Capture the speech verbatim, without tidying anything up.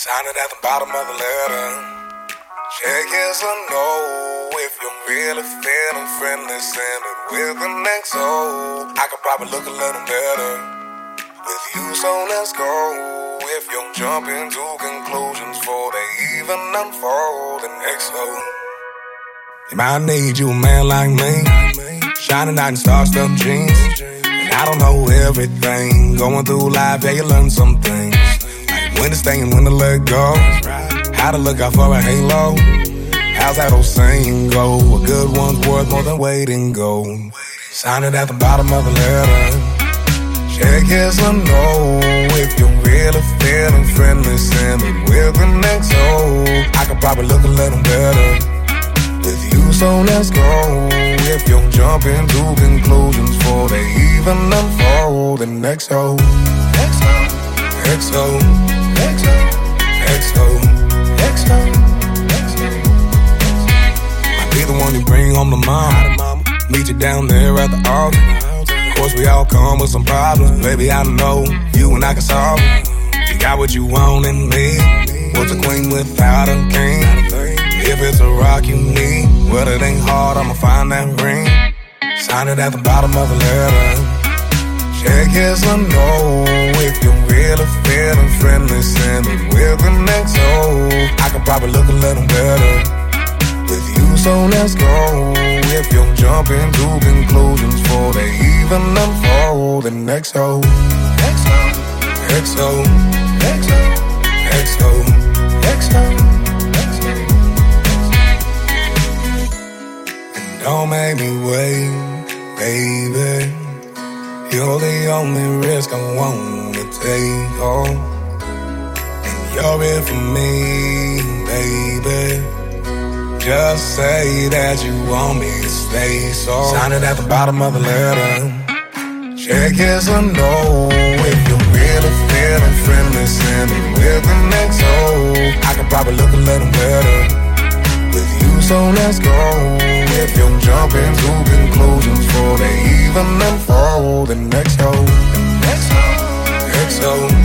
Sign it at the bottom of the letter. Check yes or no. If you're really feeling friendly, send it with an X O. I could probably look a little better with you, so let's go. If you jump into conclusions before they even unfold, an X O. You might need you a man like me, shining out in star-stuffed jeans. And I don't know everything, going through life, yeah, you learn some things. Like when to stay and when to let go, how to look out for a halo. How's that old saying go? A good one's worth more than waiting gold. Sign it at the bottom of the letter. Check yes or no. If you're really feeling friendly, send it with an X O. I could probably look a little better with you, so let's go. If you jump into conclusions before they even unfold, then X O, X O, X O, X O, X O, X O, X O. Might be the one you bring home to mom. Meet you down there at the altar. Of course we all come with some problems. Baby, I know you and I can solve it. You got what you want in me. What's a queen without a king? If it's a rock you need, well, it ain't hard, I'ma find that ring. Sign it at the bottom of the letter. Check yes or no. If you're really feeling friendly, send it with an X O. I could probably look a little better with you, so let's go. If you jump into conclusions before they even unfold, then X O, X O, X O, X O, X O, X O. Don't make me wait, baby. You're the only risk I wanna take, oh. And you're it for me, baby. Just say that you want me to stay, so sign it at the bottom of the letter. Check yes or no. If you're really feeling friendly, send it with an X O. I could probably look a little better with you, so let's go. If you jump into conclusions before they even unfold, then X O, X O, X O.